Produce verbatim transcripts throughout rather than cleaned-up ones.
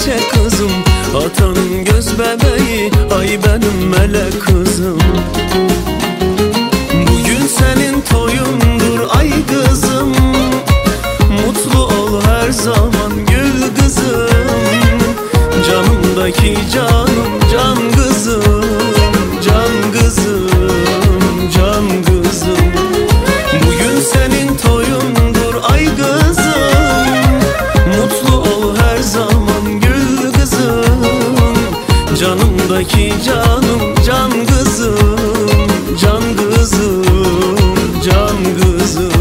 çiçek kızım, atanın göz bebeği, ay benim melek kızım. Bugün senin toyundur ay kızım, mutlu ol her zaman gül kızım. Canımdaki canım can kızım, can kızım, can kızım. Bugün senin toyundur ay kızım, mutlu ol her zaman gül kızım. Canımdaki canım can kızım, can kızım, can kızım.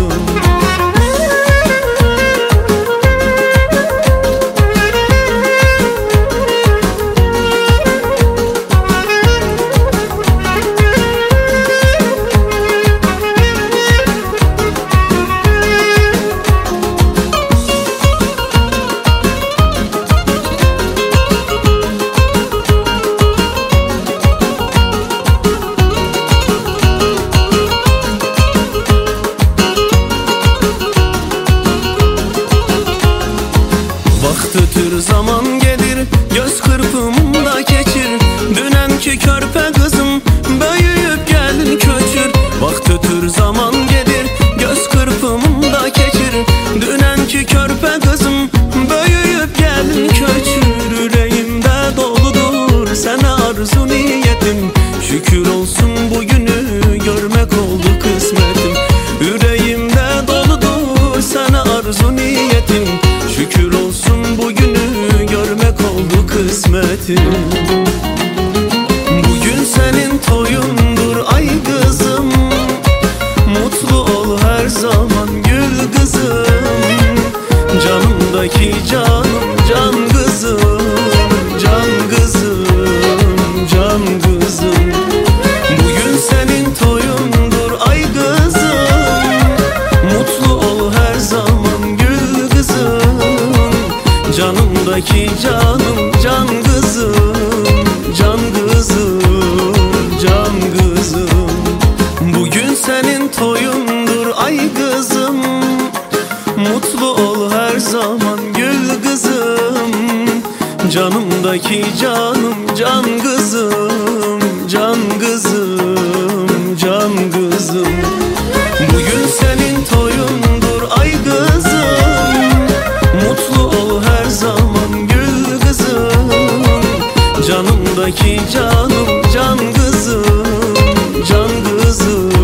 Tütür zaman gelir, göz kırpımında geçir. Dünenki körpe kızım, büyüyüp gelin köçür. Bak tütür zaman gelir, göz kırpımında geçir. Dünenki körpe kızım, büyüyüp gelin köçür. Yüreğimde doludur sana arzu niyetim, şükür olsun bugünü görmek oldu kısmetim. Yüreğimde doludur sana arzu niyetim, şükür olsun bugünü görmek oldu kısmetim. Bugün senin toyundur ay kızım, mutlu ol her zaman gül kızım. Canımdaki canım can kızım, can kızım, can kızım. Bugün senin toyundur ay kızım, mutlu ol her zaman gül kızım. Canımdaki canım can kızım, can kızım, can kızım. Bugün senin toyundur ay kızım, mutlu ol her zaman gül kızım. Canımdaki canım can kızım, can kızım, can kızım. Bugün senin toyundur ay kızım, mutlu ol her zaman gül kızım. Canımdaki canım can kızım, can kızım.